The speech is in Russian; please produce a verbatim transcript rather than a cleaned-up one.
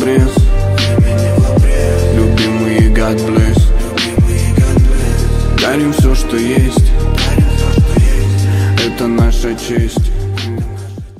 обрез. Любимый God bless. Дарим все, что есть. Это наша честь.